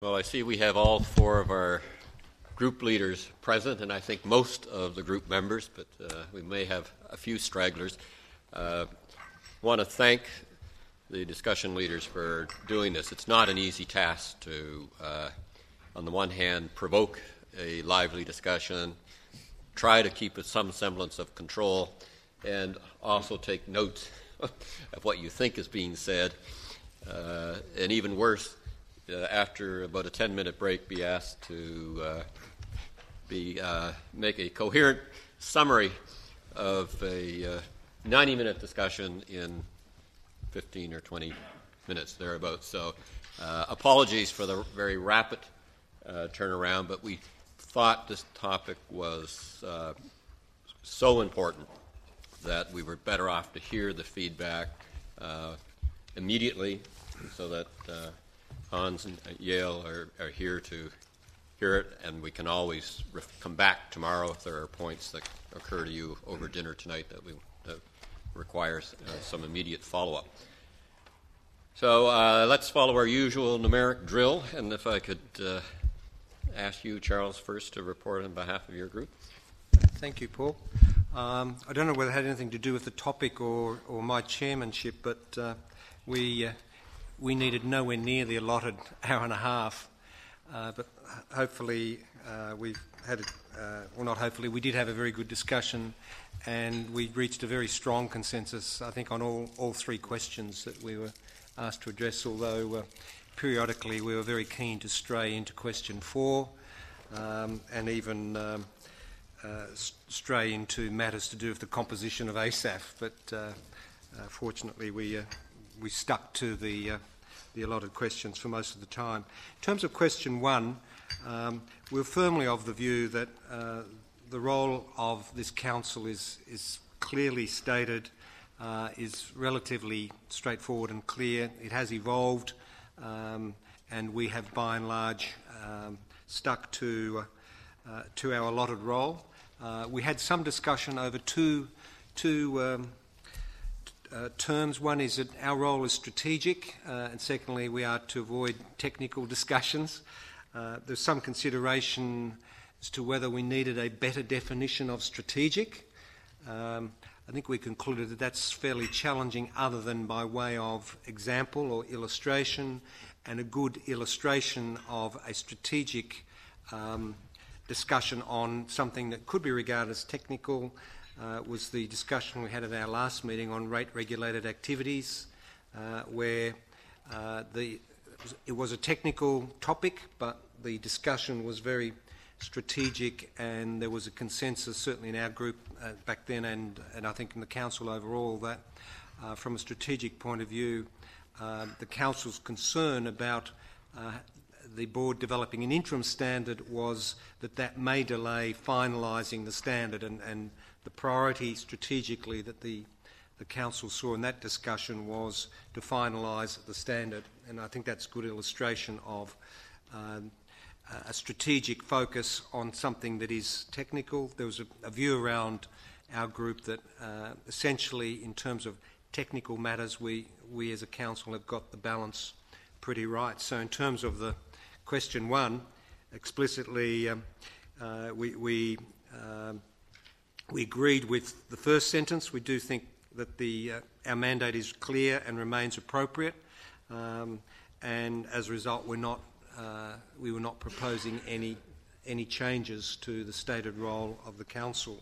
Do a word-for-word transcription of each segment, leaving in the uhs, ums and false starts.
Well, I see we have all four of our group leaders present, and I think most of the group members, but uh, we may have a few stragglers. I uh, want to thank the discussion leaders for doing this. It's not an easy task to, uh, on the one hand, provoke a lively discussion, try to keep some semblance of control, and also take notes of what you think is being said, uh, and even worse, Uh, after about a ten-minute break, be asked to uh, be uh, make a coherent summary of a ninety-minute uh, discussion in fifteen or twenty minutes, thereabouts. So uh, apologies for the very rapid uh, turnaround, but we thought this topic was uh, so important that we were better off to hear the feedback uh, immediately so that uh, Hans and Yale are, are here to hear it, and we can always ref- come back tomorrow if there are points that occur to you over dinner tonight that we that requires uh, some immediate follow-up. So uh, let's follow our usual numeric drill, and if I could uh, ask you, Charles, first to report on behalf of your group. Thank you, Paul. Um, I don't know whether it had anything to do with the topic or, or my chairmanship, but uh, we... Uh, We needed nowhere near the allotted hour and a half, uh, but hopefully uh, we've had, a, uh, well not hopefully, we did have a very good discussion, and we reached a very strong consensus, I think, on all, all three questions that we were asked to address, although uh, periodically we were very keen to stray into question four um, and even um, uh, stray into matters to do with the composition of A S A F, but uh, uh, fortunately we uh, we stuck to the uh, the allotted questions for most of the time. In terms of question one, um, we're firmly of the view that uh, the role of this council is is clearly stated, uh, is relatively straightforward and clear. It has evolved, um, and we have by and large um, stuck to uh, to our allotted role. Uh, we had some discussion over two two. Um, Uh, terms. One is that our role is strategic, uh, and secondly, we are to avoid technical discussions. Uh, there's some consideration as to whether we needed a better definition of strategic. Um, I think we concluded that that's fairly challenging other than by way of example or illustration, and a good illustration of a strategic um, discussion on something that could be regarded as technical Uh, was the discussion we had at our last meeting on rate-regulated activities, uh, where uh, the, it was a technical topic, but the discussion was very strategic, and there was a consensus, certainly in our group uh, back then, and, and I think in the council overall, that uh, from a strategic point of view, uh, the council's concern about uh, the board developing an interim standard was that that may delay finalising the standard, and, and the priority strategically that the, the council saw in that discussion was to finalise the standard, and I think that's a good illustration of um, a strategic focus on something that is technical. There was a, a view around our group that uh, essentially in terms of technical matters we, we as a council have got the balance pretty right. So in terms of the question one, explicitly um, uh, we, we um, We agreed with the first sentence. We do think that the, uh, our mandate is clear and remains appropriate, um, and as a result, we're not, uh, we were not proposing any any changes to the stated role of the council.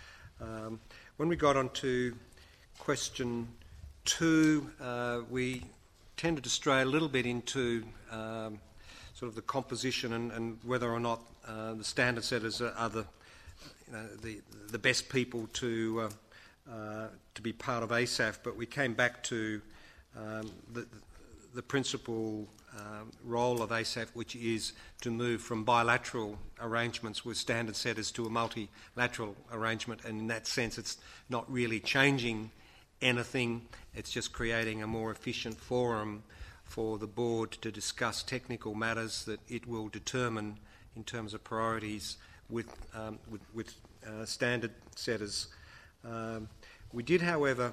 Um, when we got on to question two, uh, we tended to stray a little bit into um, sort of the composition and, and whether or not uh, the standard setters are the You know, the the best people to uh, uh, to be part of A S A F, but we came back to um, the the principal um, role of A S A F, which is to move from bilateral arrangements with standard setters to a multilateral arrangement, and in that sense, it's not really changing anything. It's just creating a more efficient forum for the board to discuss technical matters that it will determine in terms of priorities with, um, with, with uh, standard setters. Um, we did, however,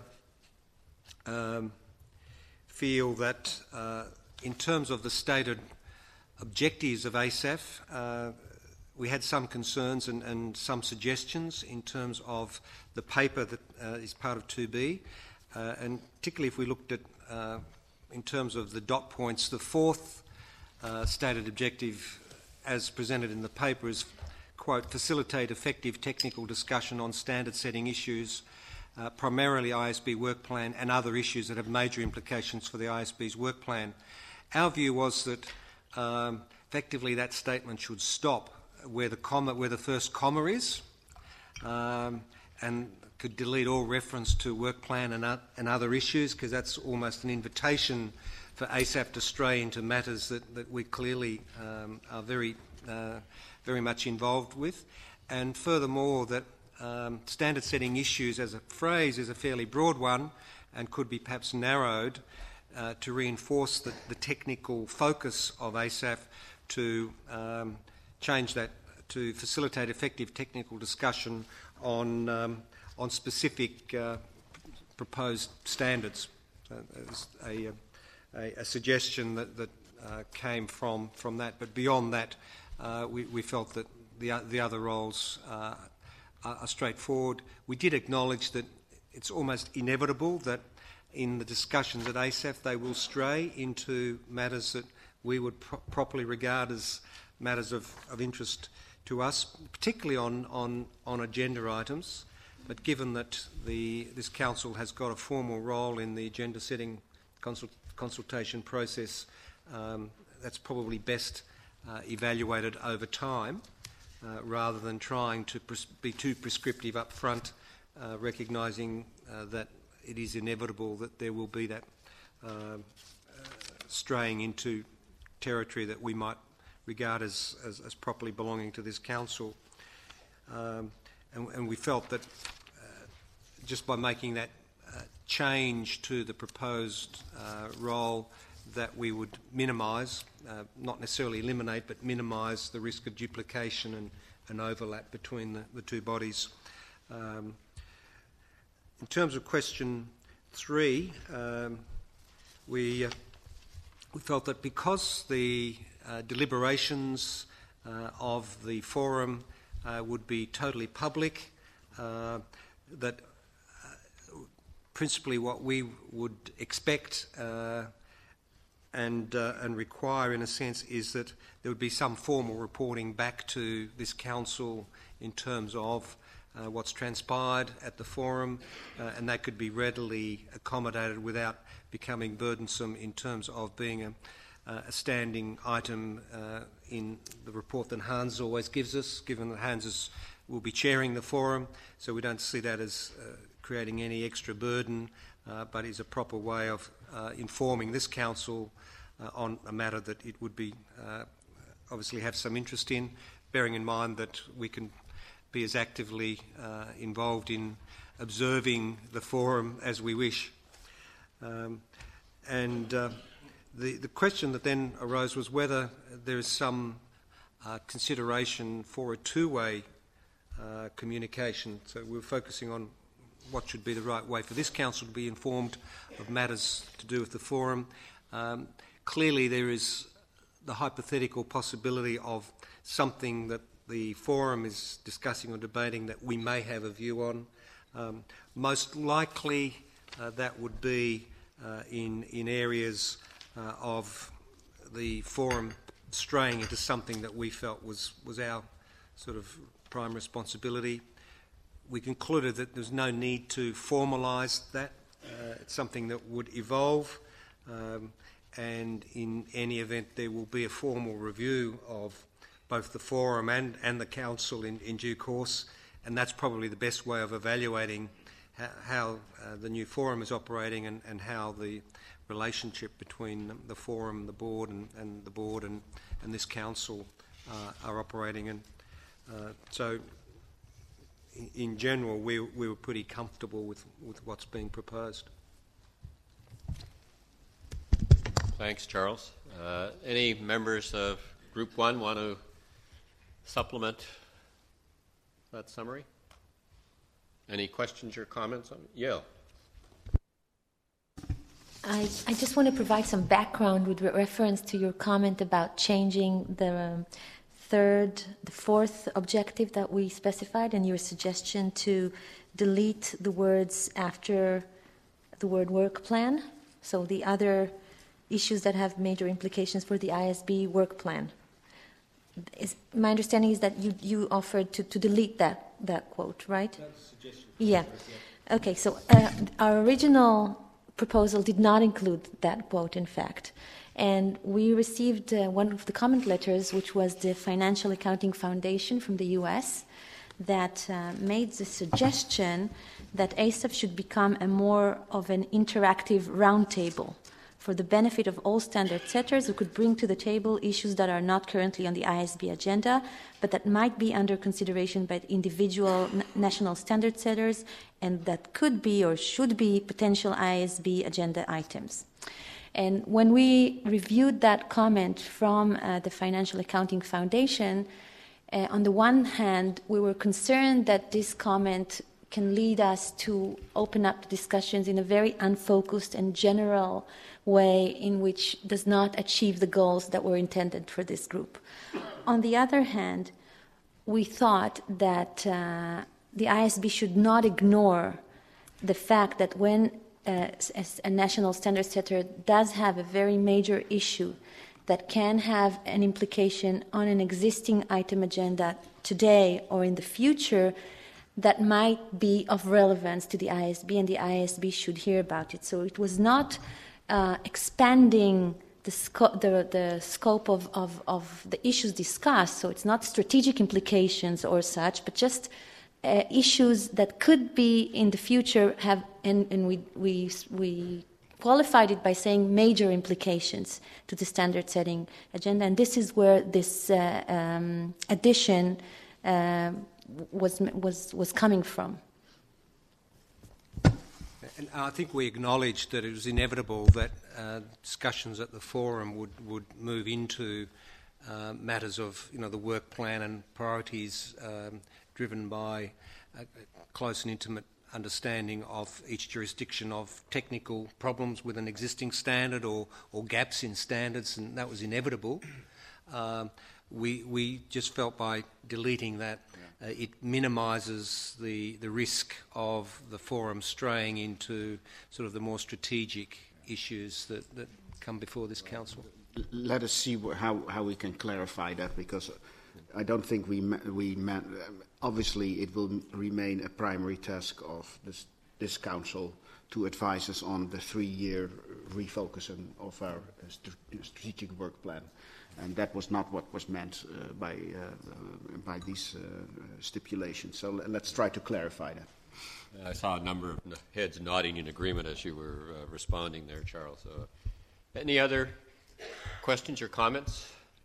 um, feel that uh, in terms of the stated objectives of A S A F, uh, we had some concerns and, and some suggestions in terms of the paper that uh, is part of two B, uh, and particularly if we looked at, uh, in terms of the dot points, the fourth uh, stated objective as presented in the paper is, quote, facilitate effective technical discussion on standard setting issues, uh, primarily I S B work plan and other issues that have major implications for the I S B's work plan. Our view was that um, effectively that statement should stop where the comma, where the first comma is, um, and could delete all reference to work plan and, uh, and other issues, because that's almost an invitation for A S A F to stray into matters that, that we clearly um, are very, uh, very much involved with. And furthermore, that um, standard setting issues as a phrase is a fairly broad one and could be perhaps narrowed uh, to reinforce the, the technical focus of A S A F to um, change that to facilitate effective technical discussion on um, on specific uh, proposed standards. So there's a, a, a suggestion that, that uh, came from from that, but beyond that, uh, we, we felt that the the other roles uh, are, are straightforward. We did acknowledge that it's almost inevitable that in the discussions at A S A F they will stray into matters that we would pro- properly regard as matters of, of interest to us, particularly on, on, on agenda items. But given that the, this council has got a formal role in the agenda setting consult, consultation process, um, that's probably best uh, evaluated over time uh, rather than trying to pres- be too prescriptive up front, uh, recognising uh, that it is inevitable that there will be that uh, uh, straying into territory that we might regard as, as, as properly belonging to this council. Um, and, and we felt that uh, just by making that uh, change to the proposed uh, role, that we would minimise, uh, not necessarily eliminate, but minimise the risk of duplication and, and overlap between the, the two bodies. Um, in terms of question three, um, we, uh, we felt that because the Uh, deliberations uh, of the forum uh, would be totally public, uh, that uh, principally what we would expect uh, and, uh, and require in a sense is that there would be some formal reporting back to this council in terms of uh, what's transpired at the forum, uh, and that could be readily accommodated without becoming burdensome in terms of being a Uh, a standing item uh, in the report that Hans always gives us, given that Hans is, will be chairing the forum, so we don't see that as uh, creating any extra burden, uh, but is a proper way of uh, informing this council uh, on a matter that it would be uh, obviously have some interest in, bearing in mind that we can be as actively uh, involved in observing the forum as we wish. Um, and uh, The, the question that then arose was whether there is some uh, consideration for a two-way uh, communication. So we were focusing on what should be the right way for this council to be informed of matters to do with the forum. Um, clearly there is the hypothetical possibility of something that the forum is discussing or debating that we may have a view on. Um, most likely uh, that would be uh, in, in areas Uh, of the forum straying into something that we felt was, was our sort of prime responsibility. We concluded that there's no need to formalise that. Uh, it's something that would evolve, um, and in any event there will be a formal review of both the forum and, and the council in, in due course, and that's probably the best way of evaluating how, how uh, the new forum is operating and, and how the relationship between the forum, the board, and, and the board and, and this council uh, are operating. And uh, so, in, in general, we, we were pretty comfortable with, with what's being proposed. Thanks, Charles. Uh, any members of Group One want to supplement that summary? Any questions or comments on it? Yeah. I, I just want to provide some background with re- reference to your comment about changing the um, third, the fourth objective that we specified, and your suggestion to delete the words after the word work plan. So the other issues that have major implications for the I S B work plan. Is, my understanding is that you, you offered to, to delete that, that quote, right? That's a suggestion. Yeah. Okay, so uh, our original proposal did not include that quote, in fact. And we received uh, one of the comment letters, which was the Financial Accounting Foundation from the U S, that uh, made the suggestion that A S A F should become a more of an interactive roundtable for the benefit of all standard setters who could bring to the table issues that are not currently on the I S B agenda, but that might be under consideration by individual n- national standard setters, and that could be or should be potential I S B agenda items. And when we reviewed that comment from uh, the Financial Accounting Foundation, uh, on the one hand, we were concerned that this comment can lead us to open up discussions in a very unfocused and general way in which does not achieve the goals that were intended for this group. On the other hand, we thought that uh, the I S B should not ignore the fact that when uh, a national standard setter does have a very major issue that can have an implication on an existing item agenda today or in the future, that might be of relevance to the I S B, and the I S B should hear about it. So it was not uh, expanding the, sco- the, the scope of, of, of the issues discussed, so it's not strategic implications or such, but just uh, issues that could be in the future have, and, and we, we, we qualified it by saying major implications to the standard setting agenda, and this is where this uh, um, addition uh, was, was, was coming from. And I think we acknowledged that it was inevitable that uh, discussions at the forum would, would move into uh, matters of, you know, the work plan and priorities um, driven by a, a close and intimate understanding of each jurisdiction of technical problems with an existing standard or, or gaps in standards, and that was inevitable. Um, we, we just felt by deleting that Uh, it minimises the, the risk of the forum straying into sort of the more strategic issues that, that come before this council. Let us see wh- how, how we can clarify that, because I don't think we, ma- we man- obviously it will m- remain a primary task of this, this council to advise us on the three-year refocusing of our uh, st- strategic work plan. And that was not what was meant uh, by, uh, uh, by these uh, stipulations. So l- let's try to clarify that. I saw a number of n- heads nodding in agreement as you were uh, responding there, Charles. So, uh, any other questions or comments?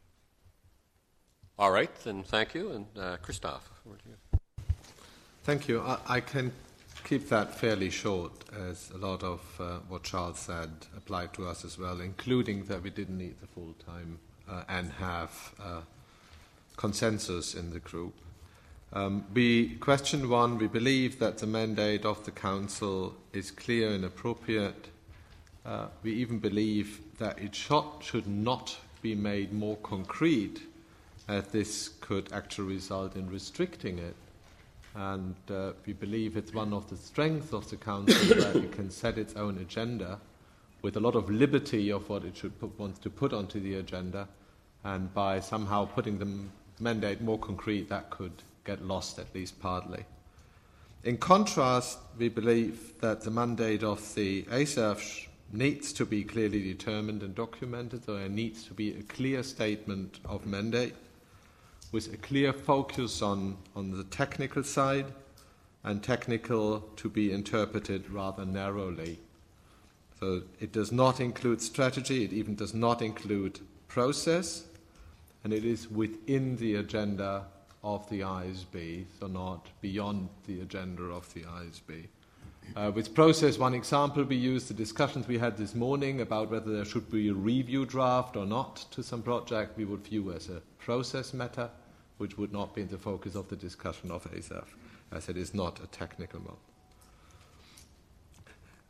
All right, then thank you. And uh, Christoph. Over to you. Thank you. I, I can keep that fairly short, as a lot of uh, what Charles said applied to us as well, including that we didn't need the full time Uh, and have uh, consensus in the group. Um, we, question one, we believe that the mandate of the Council is clear and appropriate. Uh, we even believe that it should, should not be made more concrete, as this could actually result in restricting it. And uh, we believe it's one of the strengths of the Council that it can set its own agenda with a lot of liberty of what it should put, wants to put onto the agenda, and by somehow putting the mandate more concrete, that could get lost, at least partly. In contrast, we believe that the mandate of the A S A F needs to be clearly determined and documented, so there needs to be a clear statement of mandate with a clear focus on, on the technical side, and technical to be interpreted rather narrowly. So it does not include strategy, it even does not include process, and it is within the agenda of the I S B, so not beyond the agenda of the I S B. Uh, with process, one example we used, the discussions we had this morning about whether there should be a review draft or not to some project, we would view as a process matter, which would not be in the focus of the discussion of A S A F, as it is not a technical one.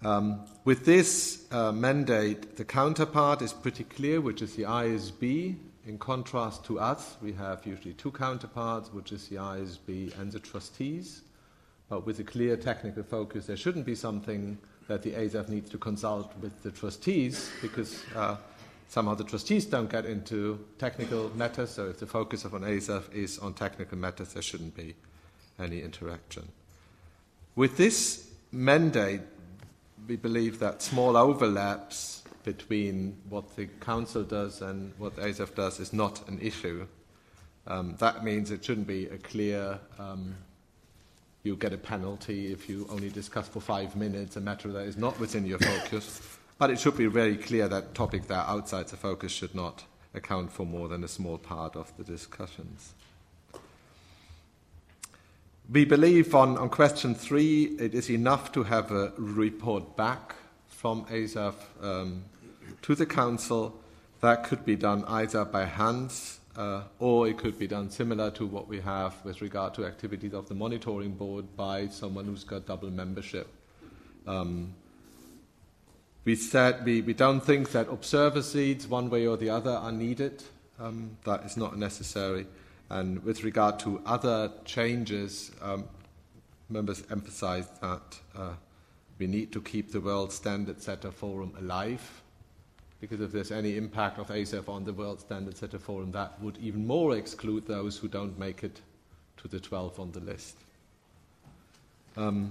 Um, with this uh, mandate, the counterpart is pretty clear, which is the I S B. In contrast to us, we have usually two counterparts, which is the I S B and the trustees. But with a clear technical focus, there shouldn't be something that the A S F needs to consult with the trustees, because uh, somehow the trustees don't get into technical matters. So if the focus of an A S F is on technical matters, there shouldn't be any interaction. With this mandate, we believe that small overlaps between what the Council does and what the A S F does is not an issue. Um, that means it shouldn't be a clear, um, you get a penalty if you only discuss for five minutes a matter that is not within your focus. But it should be very clear that topics that are outside the focus should not account for more than a small part of the discussions. We believe on, on question three, it is enough to have a report back from A S F um, to the Council. That could be done either by Hans uh, or it could be done similar to what we have with regard to activities of the monitoring board by someone who's got double membership. Um, we said we, we don't think that observer seats one way or the other are needed. Um, that is not necessary. And with regard to other changes, um, members emphasized that uh, we need to keep the World Standard Setter Forum alive, because if there's any impact of A S F on the World Standard Setter Forum, that would even more exclude those who don't make it to the twelve on the list. Um,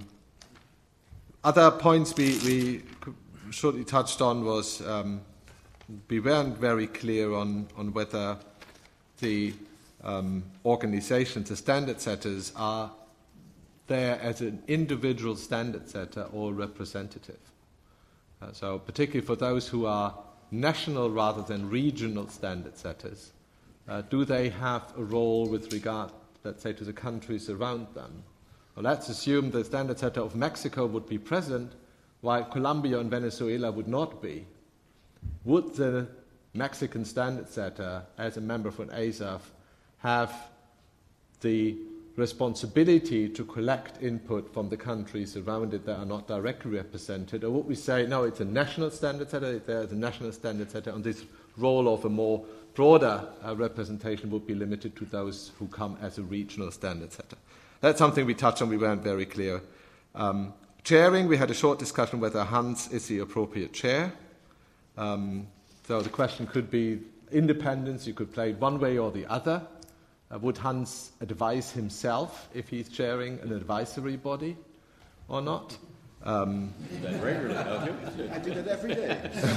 other points we, we shortly touched on was um, we weren't very clear on, on whether the Um, organizations, the standard setters, are there as an individual standard setter or representative. Uh, so particularly for those who are national rather than regional standard setters, uh, do they have a role with regard, let's say, to the countries around them? Well, let's assume the standard setter of Mexico would be present, while Colombia and Venezuela would not be. Would the Mexican standard setter, as a member of an A S F, have the responsibility to collect input from the countries around it that are not directly represented? Or would we say, no, it's a national standard setter, there's a national standard setter, and this role of a more broader uh, representation would be limited to those who come as a regional standard setter? That's something we touched on, we weren't very clear. Um, chairing, we had a short discussion whether Hans is the appropriate chair. Um, so the question could be independence, you could play it one way or the other. Uh, would Hans advise himself if he's chairing an advisory body or not? Um, that regularly, don't you? I do that every day.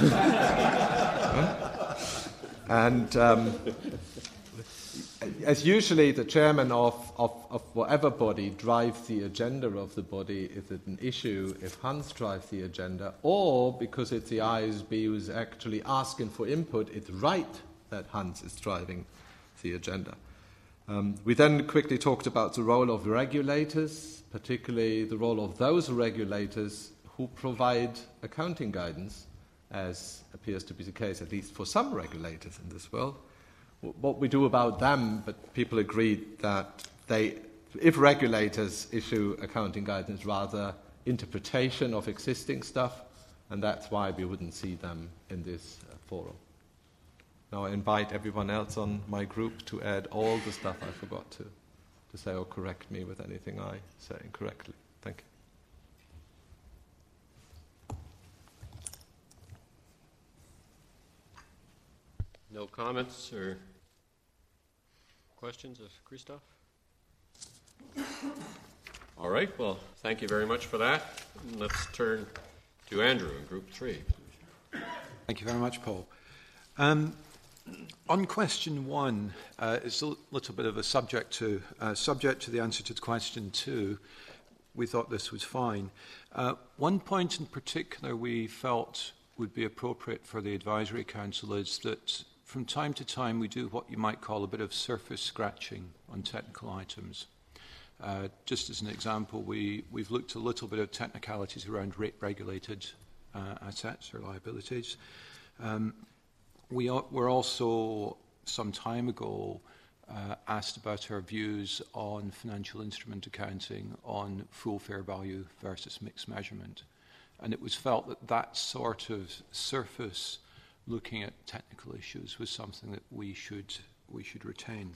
and um, as usually the chairman of, of, of whatever body drives the agenda of the body, is it an issue if Hans drives the agenda, or because it's the I S B who's actually asking for input, it's right that Hans is driving the agenda. Um, we then quickly talked about the role of regulators, particularly the role of those regulators who provide accounting guidance, as appears to be the case at least for some regulators in this world. What we do about them, but people agreed that they, if regulators issue accounting guidance, rather interpretation of existing stuff, and that's why we wouldn't see them in this uh, forum. Now I invite everyone else on my group to add all the stuff I forgot to, to say or correct me with anything I say incorrectly. Thank you. No comments or questions of Christoph? All right, well, thank you very much for that. Let's turn to Andrew in Group three. Thank you very much, Paul. Um, on question one, uh, it's a little bit of a subject to, uh, subject to the answer to question two. We thought this was fine. Uh, one point in particular we felt would be appropriate for the Advisory Council is that from time to time we do what you might call a bit of surface scratching on technical items. Uh, just as an example, we, we've looked a little bit of technicalities around rate-regulated uh, assets or liabilities. Um, we are, were also, some time ago, uh, asked about our views on financial instrument accounting on full fair value versus mixed measurement. And it was felt that that sort of surface looking at technical issues was something that we should, we should retain.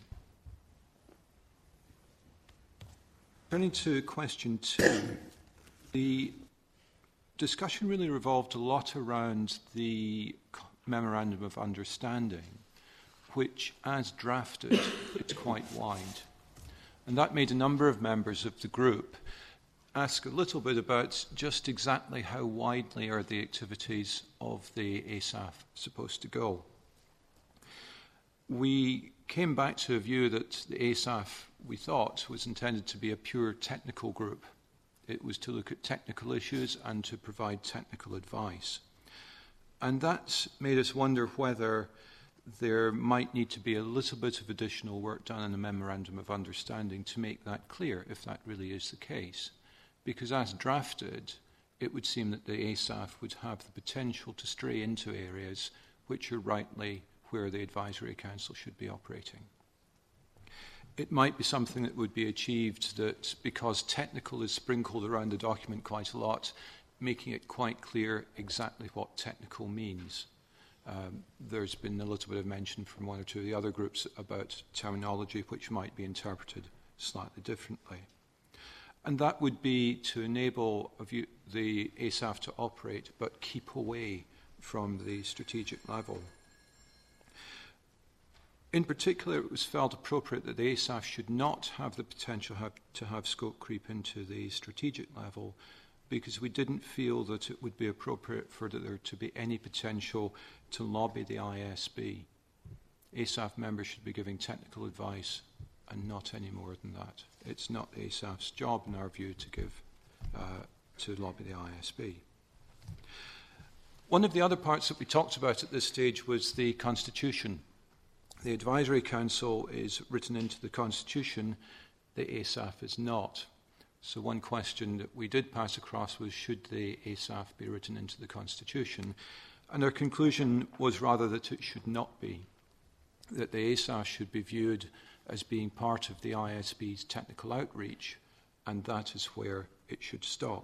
Turning to question two, the discussion really revolved a lot around the Memorandum of Understanding, which, as drafted, is quite wide. And that made a number of members of the group ask a little bit about just exactly how widely are the activities of the A S A F supposed to go. We came back to a view that the A S A F, we thought, was intended to be a pure technical group. It was to look at technical issues and to provide technical advice. And that made us wonder whether there might need to be a little bit of additional work done in the Memorandum of Understanding to make that clear, if that really is the case. Because as drafted, it would seem that the A S A F would have the potential to stray into areas which are rightly where the Advisory Council should be operating. It might be something that would be achieved that, because technical is sprinkled around the document quite a lot, making it quite clear exactly what technical means. Um, there's been a little bit of mention from one or two of the other groups about terminology which might be interpreted slightly differently. And that would be to enable a view, the A S A F to operate but keep away from the strategic level. In particular, it was felt appropriate that the A S A F should not have the potential have, to have scope creep into the strategic level, because we didn't feel that it would be appropriate for there to be any potential to lobby the I S B. A S A F members should be giving technical advice and not any more than that. It's not the A S A F's job, in our view, to give uh, to lobby the I S B. One of the other parts that we talked about at this stage was the Constitution. The Advisory Council is written into the Constitution, the A S A F is not. So one question that we did pass across was, should the A S A F be written into the Constitution? And our conclusion was rather that it should not be, that the A S A F should be viewed as being part of the I S B's technical outreach, and that is where it should stop.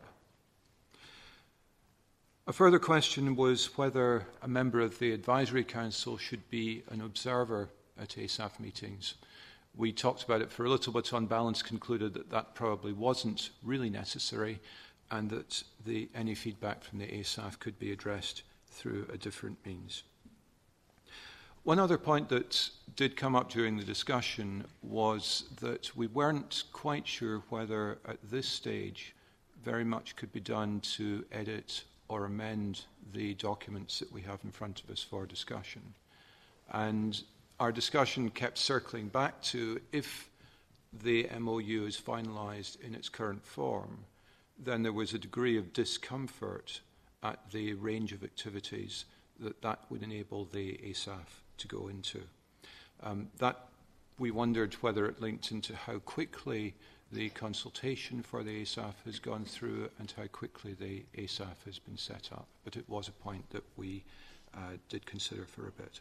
A further question was whether a member of the Advisory Council should be an observer at A S A F meetings. We talked about it for a little bit, on balance concluded that that probably wasn't really necessary, and that the, any feedback from the A S A F could be addressed through a different means. One other point that did come up during the discussion was that we weren't quite sure whether at this stage very much could be done to edit or amend the documents that we have in front of us for discussion. And our discussion kept circling back to, if the M O U is finalised in its current form, then there was a degree of discomfort at the range of activities that that would enable the A S A F to go into. Um, that we wondered whether it linked into how quickly the consultation for the A S A F has gone through and how quickly the A S A F has been set up. But it was a point that we uh, did consider for a bit.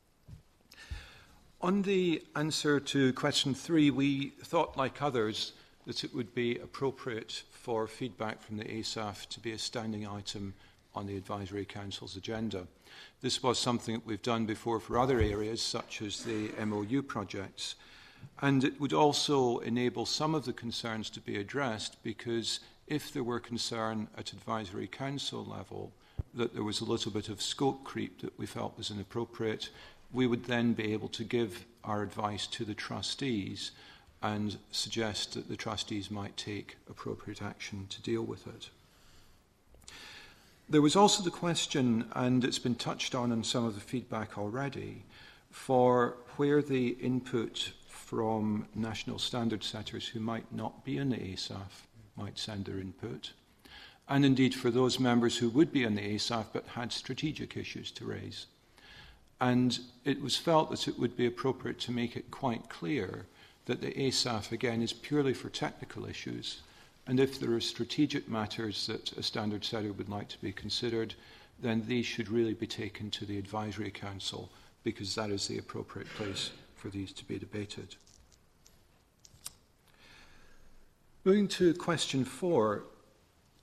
On the answer to question three, we thought, like others, that it would be appropriate for feedback from the A S A F to be a standing item on the Advisory Council's agenda. This was something that we've done before for other areas, such as the M O U projects. And it would also enable some of the concerns to be addressed, because if there were concern at Advisory Council level that there was a little bit of scope creep that we felt was inappropriate, we would then be able to give our advice to the trustees and suggest that the trustees might take appropriate action to deal with it. There was also the question, and it's been touched on in some of the feedback already, for where the input from national standard setters who might not be in the A S A F might send their input, and indeed for those members who would be in the A S A F but had strategic issues to raise. And it was felt that it would be appropriate to make it quite clear that the A S A F, again, is purely for technical issues, and if there are strategic matters that a standard setter would like to be considered, then these should really be taken to the Advisory Council, because that is the appropriate place for these to be debated. Moving to question four,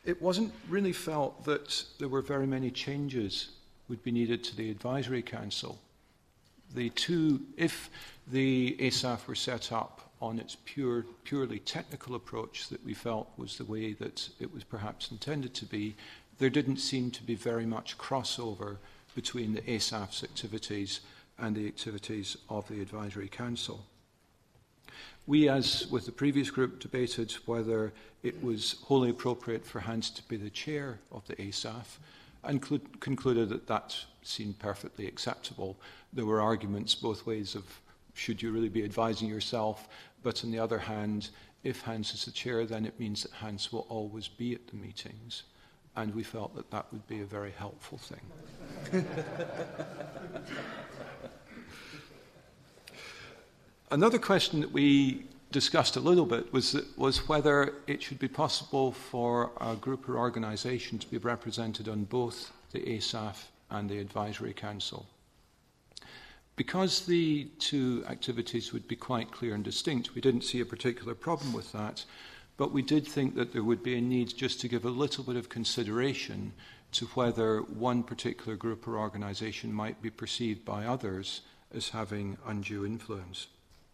it wasn't really felt that there were very many changes would be needed to the Advisory Council. The two, if the A S A F were set up on its pure, purely technical approach that we felt was the way that it was perhaps intended to be, there didn't seem to be very much crossover between the A S A F's activities and the activities of the Advisory Council. We, as with the previous group, debated whether it was wholly appropriate for Hans to be the chair of the A S A F, and cl- concluded that that seemed perfectly acceptable. There were arguments both ways of should you really be advising yourself, but on the other hand, if Hans is the chair, then it means that Hans will always be at the meetings, and we felt that that would be a very helpful thing. Another question that we discussed a little bit was, was whether it should be possible for a group or organisation to be represented on both the A S A F and the Advisory Council. Because the two activities would be quite clear and distinct, we didn't see a particular problem with that, but we did think that there would be a need just to give a little bit of consideration to whether one particular group or organisation might be perceived by others as having undue influence.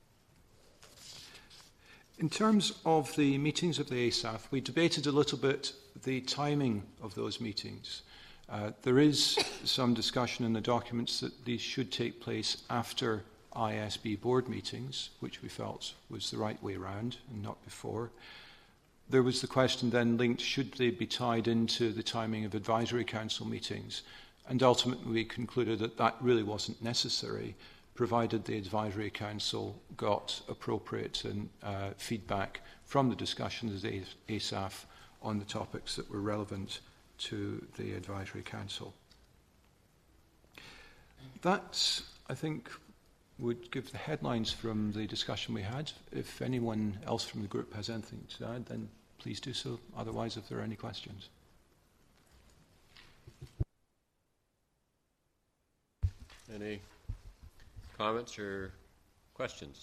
In terms of the meetings of the A S A F, we debated a little bit the timing of those meetings. Uh, there is some discussion in the documents that these should take place after I S B board meetings, which we felt was the right way round and not before. There was the question then linked, should they be tied into the timing of Advisory Council meetings? And ultimately we concluded that that really wasn't necessary, provided the Advisory Council got appropriate and, uh, feedback from the discussions of the A S A F on the topics that were relevant to the Advisory Council. That, I think, would give the headlines from the discussion we had. If anyone else from the group has anything to add, then please do so. Otherwise, if there are any questions. Any comments or questions?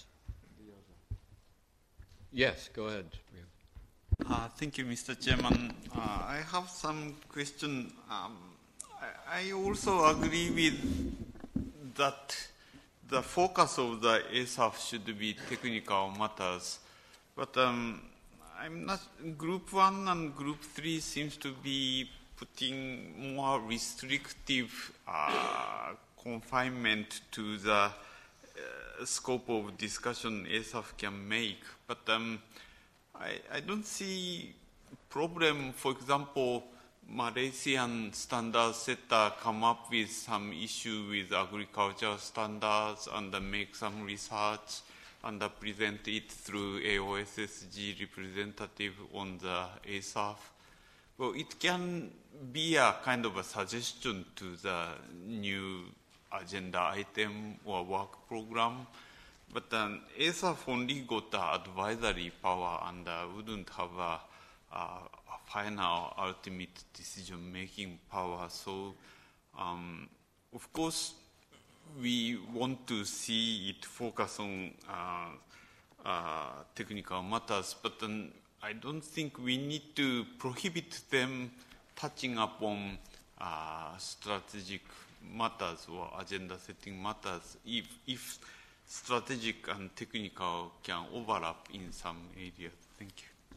Yes, go ahead. Uh, thank you, Mister Chairman. Uh, I have some question. Um, I, I also agree with that the focus of the A S A F should be technical matters, but um, I'm not. Group one and Group three seems to be putting more restrictive uh, confinement to the uh, scope of discussion A S A F can make, but. Um, I, I don't see problem. For example, Malaysian standard setter come up with some issue with agricultural standards and make some research and present it through A O S S G representative on the A S A F. Well, it can be a kind of a suggestion to the new agenda item or work program. But um, A S A F only got the advisory power and uh, wouldn't have a, a, a final ultimate decision-making power. So, um, of course, we want to see it focus on uh, uh, technical matters, but um, I don't think we need to prohibit them touching upon uh, strategic matters or agenda-setting matters if, if strategic and technical can overlap in some areas. Thank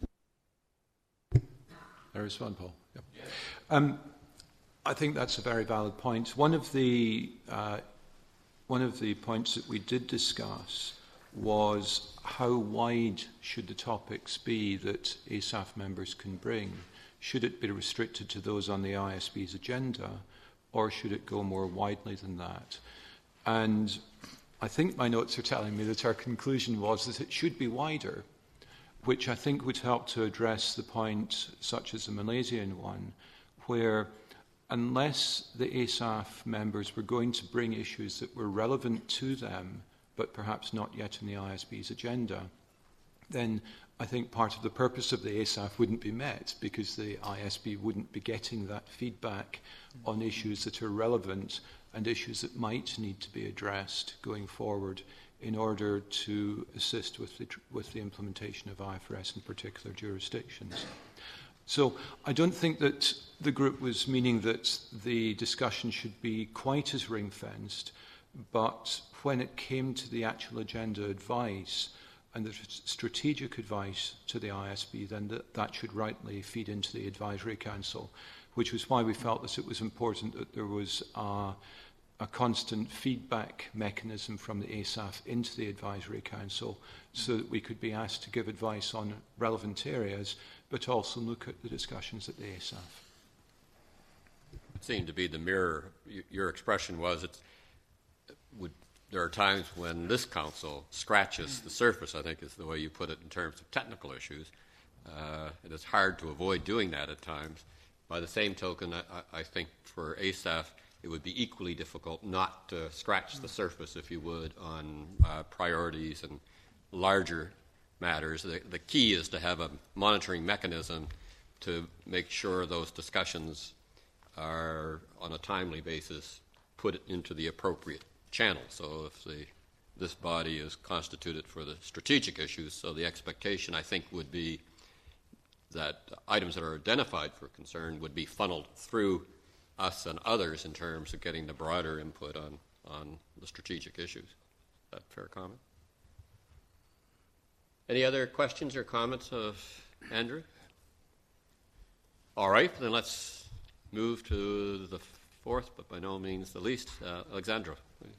you. There is one, Paul. Yep. Um, I think that's a very valid point. One of the uh, one of the points that we did discuss was how wide should the topics be that A S A F members can bring? Should it be restricted to those on the I S B's agenda, or should it go more widely than that? And I think my notes are telling me that our conclusion was that it should be wider, which I think would help to address the point, such as the Malaysian one, where unless the A S A F members were going to bring issues that were relevant to them, but perhaps not yet in the I S B's agenda, then I think part of the purpose of the A S A F wouldn't be met, because the I S B wouldn't be getting that feedback on issues that are relevant and issues that might need to be addressed going forward in order to assist with the, with the implementation of I F R S in particular jurisdictions. So I don't think that the group was meaning that the discussion should be quite as ring-fenced, but when it came to the actual agenda advice and the strategic advice to the I S B, then that, that should rightly feed into the Advisory Council, which was why we felt that it was important that there was a, a constant feedback mechanism from the A S A F into the Advisory Council so that we could be asked to give advice on relevant areas, but also look at the discussions at the A S A F. It seemed to be the mirror. Your expression was it would. There are times when this council scratches the surface, I think is the way you put it in terms of technical issues. Uh, it is hard to avoid doing that at times. By the same token, I, I think for A S A F, it would be equally difficult not to scratch the surface, if you would, on uh, priorities and larger matters. The, the key is to have a monitoring mechanism to make sure those discussions are, on a timely basis, put into the appropriate channel. So if the, this body is constituted for the strategic issues, so the expectation, I think, would be that items that are identified for concern would be funneled through us and others in terms of getting the broader input on, on the strategic issues. Is that a fair comment? Any other questions or comments of Andrew? All right, then let's move to the fourth, but by no means the least, uh, Alexandra.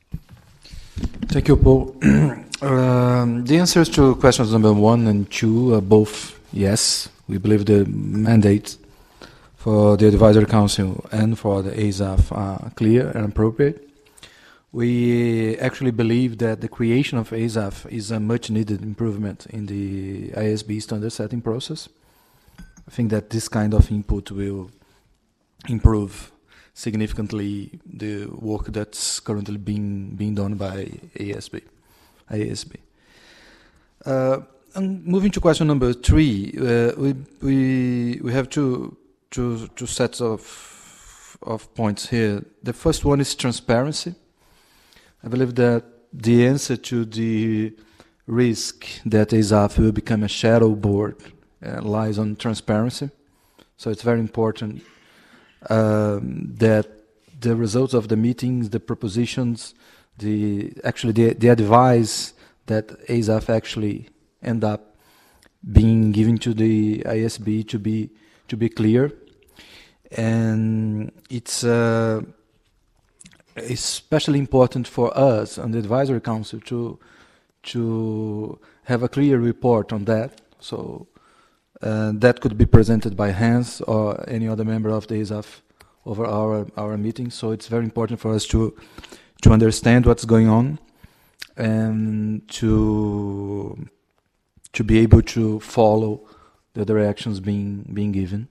Thank you, Paul. um, the answers to questions number one and two are both yes. We believe the mandate for the Advisory Council and for the A S A F are clear and appropriate. We actually believe that the creation of A S A F is a much-needed improvement in the I S B standard setting process. I think that this kind of input will improve significantly the work that's currently being being done by A S B, I A S B. Uh, and moving to question number three, uh, we we we have two two two sets of of points here. The first one is transparency. I believe that the answer to the risk that A S A F will become a shadow board uh, lies on transparency. So it's very important Um, that the results of the meetings, the propositions, the actually the, the advice that A S A F actually end up being given to the I S B to be to be clear, and it's uh, especially important for us on the Advisory Council to to have a clear report on that. So. Uh, that could be presented by Hans or any other member of the A S A F over our our meetings. So it's very important for us to to understand what's going on and to to be able to follow the directions being being given.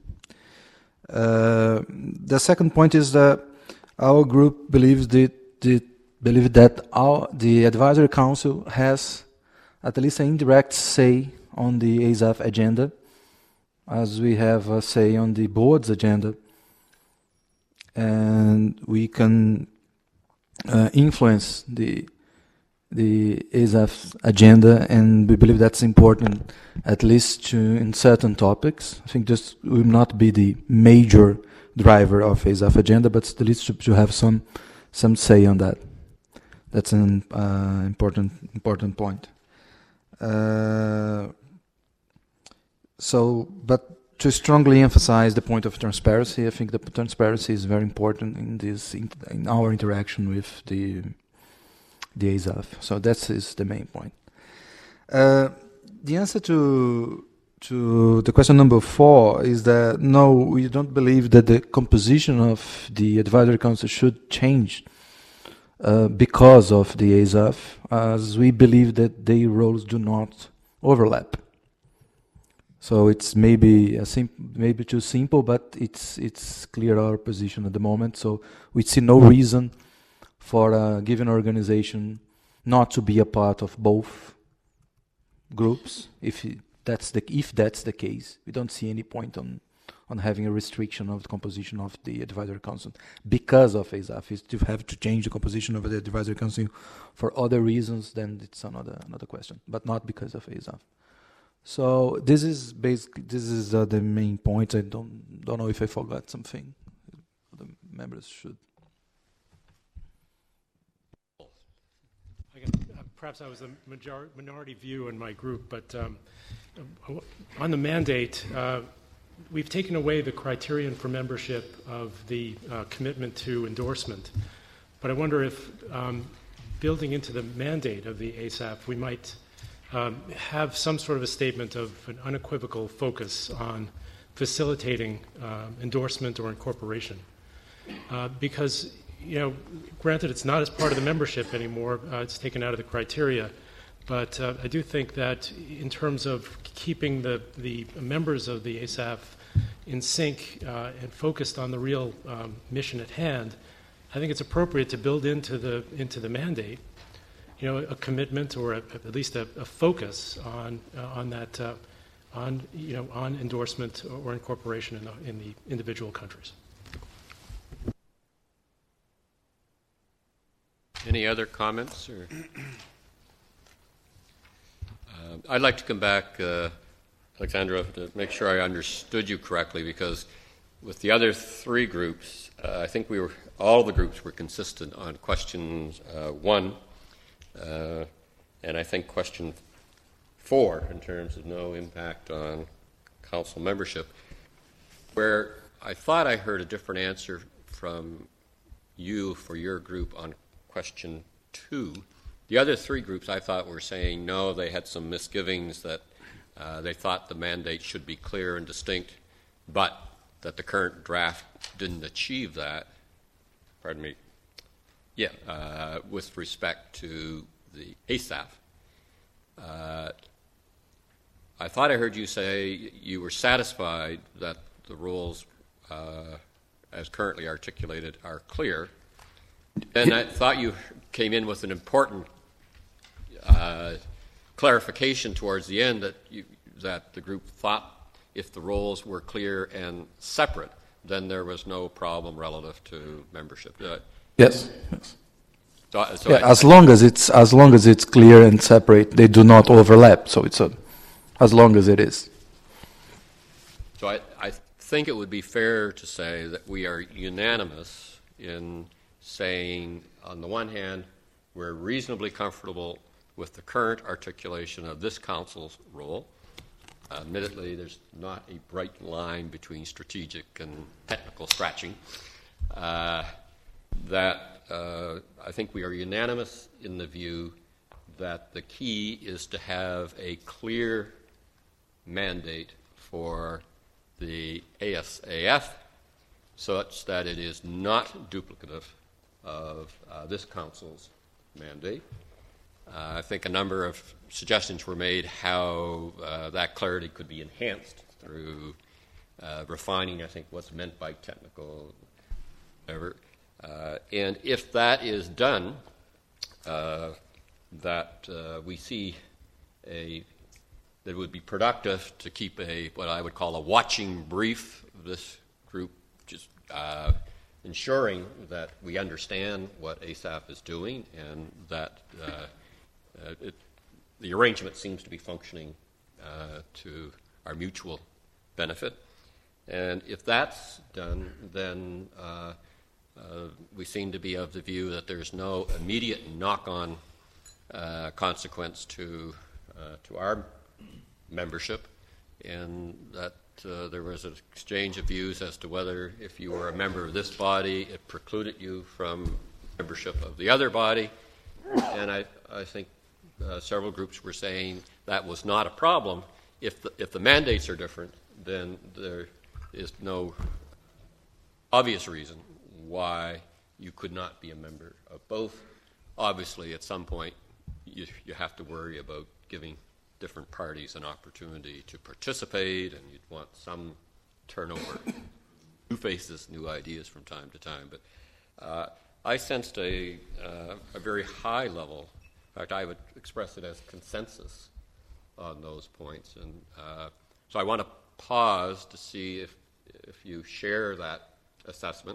Uh, the second point is that our group believes that the believe that our the Advisory Council has at least an indirect say on the A S A F agenda, as we have a say on the board's agenda, and we can uh, influence the the A S A F agenda, and we believe that's important, at least to, in certain topics. I think this will not be the major driver of A S A F agenda, but at least to, to have some some say on that. That's an uh, important important point. Uh, So, but to strongly emphasize the point of transparency, I think the transparency is very important in this in, in our interaction with the the A S A F. So that is the main point. Uh, the answer to to the question number four is that no, we don't believe that the composition of the Advisory Council should change uh, because of the A S A F, as we believe that their roles do not overlap. So it's maybe a sim- maybe too simple, but it's it's clear our position at the moment. So we see no reason for a given organization not to be a part of both groups. If that's the if that's the case, we don't see any point on on having a restriction of the composition of the Advisory Council because of A S A F. If you have to change the composition of the Advisory Council for other reasons, then it's another another question, but not because of A S A F. So this is basically this is uh, the main point. I don't don't know if I forgot something. The members should. I guess, uh, perhaps I was the major- minority view in my group, but um, on the mandate, uh, we've taken away the criterion for membership of the uh, commitment to endorsement. But I wonder if, um, building into the mandate of the A S A F, we might um, have some sort of a statement of an unequivocal focus on facilitating uh, endorsement or incorporation. Uh, because, you know, granted, it's not as part of the membership anymore. Uh, it's taken out of the criteria. But uh, I do think that in terms of keeping the, the members of the A S A F in sync uh, and focused on the real um, mission at hand, I think it's appropriate to build into the into the mandate, you know, a commitment or a, at least a, a focus on uh, on that uh, on you know on endorsement or incorporation in the, in the individual countries. Any other comments? Or uh, I'd like to come back, uh, Alexandra, to make sure I understood you correctly, because with the other three groups, uh, I think we were all the groups were consistent on question uh, one, uh, and I think question four in terms of no impact on council membership, where I thought I heard a different answer from you for your group on question two. The other three groups I thought were saying no, they had some misgivings that uh, they thought the mandate should be clear and distinct, but that the current draft didn't achieve that. Pardon me. Yeah, uh, with respect to the A S A F. Uh, I thought I heard you say you were satisfied that the rules, uh, as currently articulated, are clear. And I thought you came in with an important uh, clarification towards the end that you, that the group thought if the roles were clear and separate, then there was no problem relative to membership. Uh, Yes. yes. so, so Yeah, I, as long as it's as long as it's clear and separate, they do not overlap. So it's a, as long as it is. So I, I think it would be fair to say that we are unanimous in saying, on the one hand, we're reasonably comfortable with the current articulation of this council's role. Uh, admittedly, there's not a bright line between strategic and technical scratching. Uh, that uh, I think we are unanimous in the view that the key is to have a clear mandate for the A S A F such that it is not duplicative of uh, this council's mandate. Uh, I think a number of suggestions were made how uh, that clarity could be enhanced through uh, refining, I think, what's meant by technical, whatever. Uh, and if that is done, uh, that uh, we see a that it would be productive to keep a what I would call a watching brief of this group, just uh, ensuring that we understand what A S A F is doing and that uh, uh, it, the arrangement seems to be functioning uh, to our mutual benefit. And if that's done, then uh, uh, we seem to be of the view that there's no immediate knock-on uh, consequence to uh, to our membership, and that uh, there was an exchange of views as to whether if you were a member of this body, it precluded you from membership of the other body. And I, I think uh, several groups were saying that was not a problem. If the, if the mandates are different, then there is no obvious reason why you could not be a member of both. Obviously, at some point, you, you have to worry about giving different parties an opportunity to participate, and you'd want some turnover, new faces, new ideas from time to time. But uh, I sensed a, uh, a very high level, in fact, I would express it as consensus on those points. And uh, so I want to pause to see if, if you share that assessment.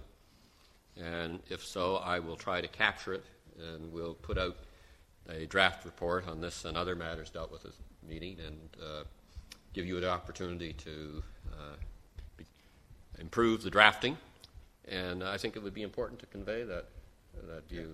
And if so, I will try to capture it, and we'll put out a draft report on this and other matters dealt with this meeting, and uh, give you an opportunity to uh, be, improve the drafting, and I think it would be important to convey that that view.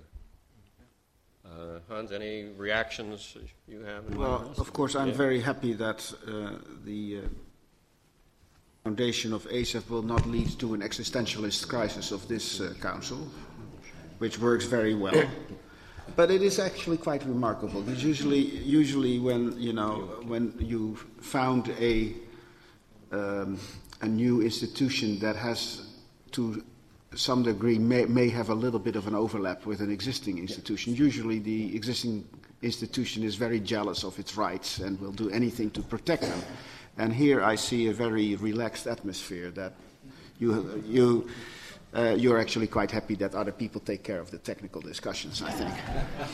Uh, Hans, any reactions you have? In well, mind? of course, I'm yeah. very happy that uh, the uh, foundation of A S A F will not lead to an existentialist crisis of this uh, council, which works very well. But it is actually quite remarkable because usually, usually when you know when you found a um, a new institution that has to some degree may, may have a little bit of an overlap with an existing institution. Usually the existing institution is very jealous of its rights and will do anything to protect them. And here I see a very relaxed atmosphere that you, you, uh, you're actually quite happy that other people take care of the technical discussions, I think.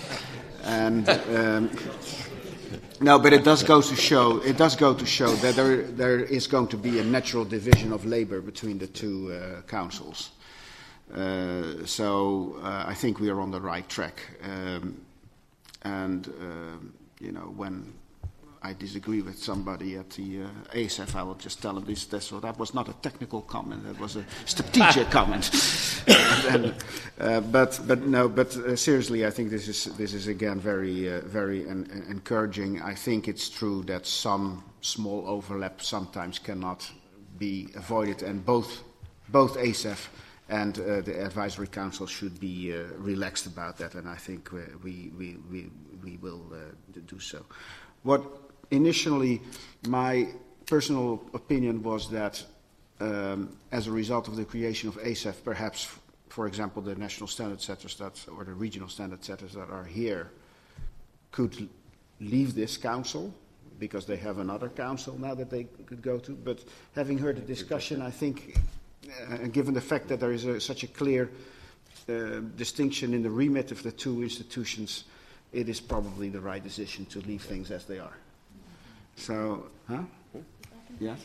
And um, no, but it does go to show, it does go to show that there, there is going to be a natural division of labor between the two uh, councils. Uh, so uh, I think we are on the right track. Um, and, uh, you know, when I disagree with somebody at the uh, A S A F, I will just tell them this, this, so that was not a technical comment, that was a strategic comment. and, uh, but, but no, but uh, seriously, I think this is, this is again very, uh, very en- en- encouraging. I think it's true that some small overlap sometimes cannot be avoided, and both, both A S A F and uh, the advisory council should be uh, relaxed about that, and I think we we we we will uh, do so. What initially my personal opinion was that, um, as a result of the creation of A S A F, perhaps, f- for example, the national standard setters that or the regional standard setters that are here could l- leave this council because they have another council now that they could go to. But having heard the discussion, I think. Uh, given the fact that there is a, such a clear uh, distinction in the remit of the two institutions, it is probably the right decision to leave things as they are. So, huh? Yes?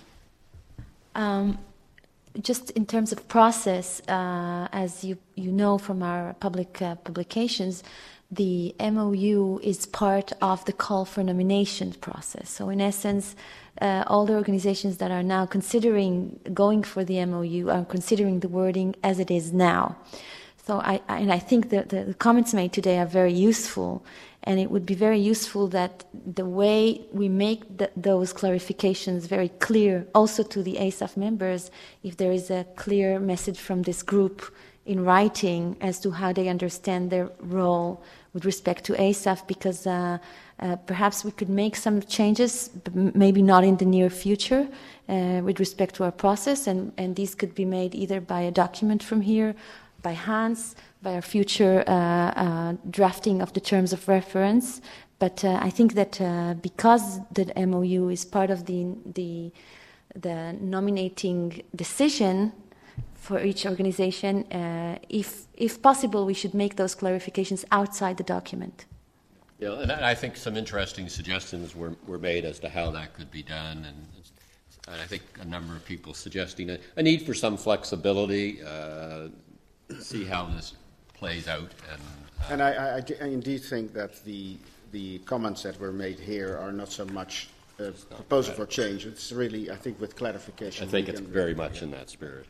Um, just in terms of process, uh, as you, you know from our public uh, publications, the M O U is part of the call for nomination process. So in essence, uh, all the organizations that are now considering going for the M O U are considering the wording as it is now. So I, I and I think that the, the comments made today are very useful, and it would be very useful that the way we make the, those clarifications very clear also to the A S A F members, if there is a clear message from this group in writing as to how they understand their role with respect to A S A F, because uh, uh, perhaps we could make some changes, but maybe not in the near future, uh, with respect to our process, and, and these could be made either by a document from here, by Hans, by our future uh, uh, drafting of the terms of reference. But uh, I think that uh, because the M O U is part of the the, the nominating decision for each organization, uh, if if possible, we should make those clarifications outside the document. Yeah, and I think some interesting suggestions were, were made as to how that could be done, and, and I think a number of people suggesting a, a need for some flexibility, uh, see how this plays out. And, uh, and I, I, I indeed think that the the comments that were made here are not so much a proposal for change. It's really, I think, with clarification. I think it's very much in that spirit.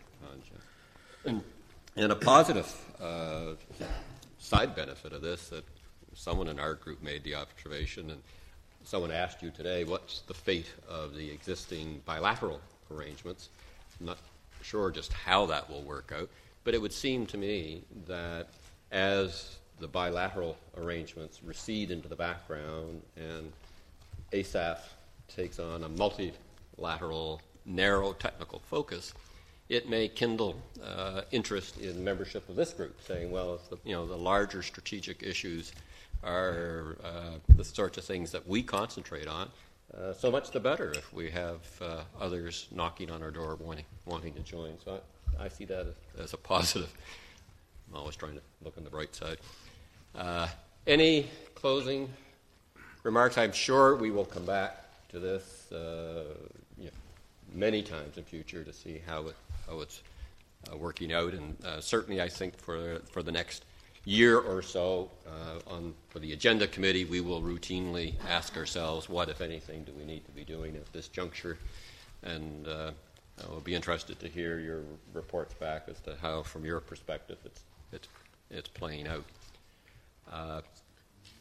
And, and a positive uh, side benefit of this, that someone in our group made the observation, and someone asked you today, what's the fate of the existing bilateral arrangements? I'm not sure just how that will work out, but it would seem to me that as the bilateral arrangements recede into the background and A S A F takes on a multilateral, narrow technical focus, it may kindle uh, interest in membership of this group, saying, well, if the, you know, the larger strategic issues are uh, the sorts of things that we concentrate on, uh, so much the better if we have uh, others knocking on our door wanting, wanting to join. So I, I see that as, as a positive. I'm always trying to look on the bright side. Uh, any closing remarks? I'm sure we will come back to this uh, you know, many times in future to see how it how it's uh, working out, and uh, certainly I think for for the next year or so, uh, on for the agenda committee, we will routinely ask ourselves, what, if anything, do we need to be doing at this juncture? And uh, we'll be interested to hear your reports back as to how, from your perspective, it's it's it's playing out. Uh,